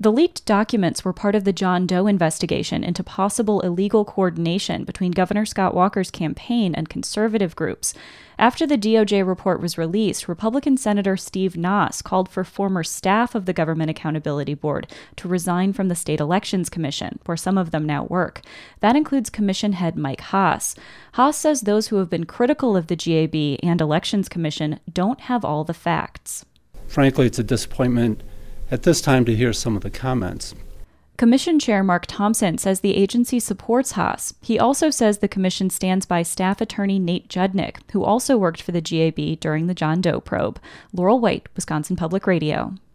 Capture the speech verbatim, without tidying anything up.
The leaked documents were part of the John Doe investigation into possible illegal coordination between Governor Scott Walker's campaign and conservative groups. After the D O J report was released, Republican Senator Steve Noss called for former staff of the Government Accountability Board to resign from the State Elections Commission, where some of them now work. That includes Commission head Mike Haas. Haas says those who have been critical of the G A B and Elections Commission don't have all the facts. Frankly, it's a disappointment at this time to hear some of the comments. Commission Chair Mark Thompson says the agency supports Haas. He also says the commission stands by staff attorney Nate Judnick, who also worked for the G A B during the John Doe probe. Laurel White, Wisconsin Public Radio.